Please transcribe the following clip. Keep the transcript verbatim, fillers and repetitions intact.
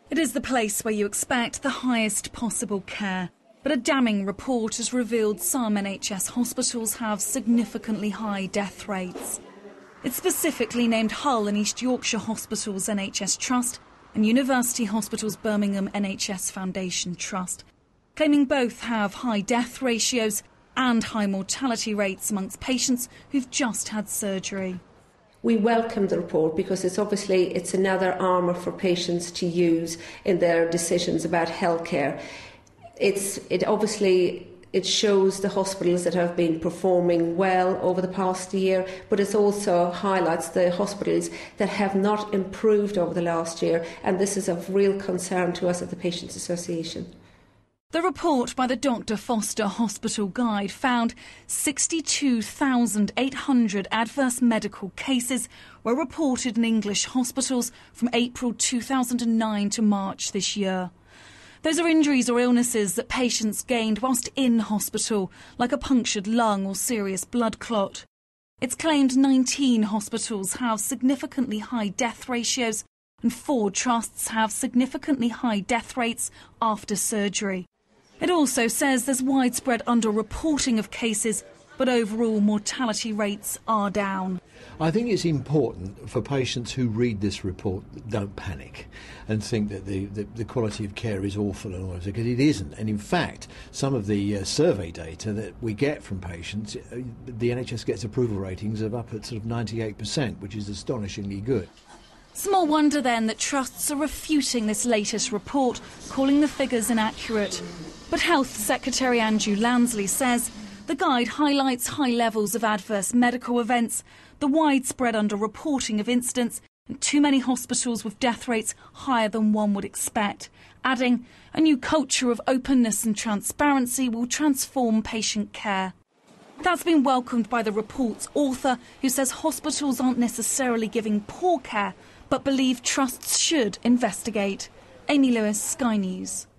It is the place where you expect the highest possible care. But a damning report has revealed some N H S hospitals have significantly high death rates. It specifically named Hull and East Yorkshire Hospitals N H S Trust and University Hospitals Birmingham N H S Foundation Trust, claiming both have high death ratios and high mortality rates amongst patients who've just had surgery. We welcome the report because it's obviously it's another armour for patients to use in their decisions about healthcare. It's it obviously it shows the hospitals that have been performing well over the past year, but it also highlights the hospitals that have not improved over the last year, and this is of real concern to us at the Patients Association. The report by the Doctor Foster Hospital Guide found sixty-two thousand eight hundred adverse medical cases were reported in English hospitals from April two thousand nine to March this year. Those are injuries or illnesses that patients gained whilst in hospital, like a punctured lung or serious blood clot. It's claimed nineteen hospitals have significantly high death ratios and four trusts have significantly high death rates after surgery. It also says there's widespread underreporting of cases, but overall mortality rates are down. I think it's important for patients who read this report don't panic and think that the, the, the quality of care is awful and all that, because it isn't. And in fact, some of the uh, survey data that we get from patients, uh, the N H S gets approval ratings of up at sort of ninety-eight percent, which is astonishingly good. Small wonder then that trusts are refuting this latest report, calling the figures inaccurate. But Health Secretary Andrew Lansley says the guide highlights high levels of adverse medical events, the widespread underreporting of incidents, and too many hospitals with death rates higher than one would expect, adding a new culture of openness and transparency will transform patient care. That's been welcomed by the report's author, who says hospitals aren't necessarily giving poor care, but believe trusts should investigate. Amy Lewis, Sky News.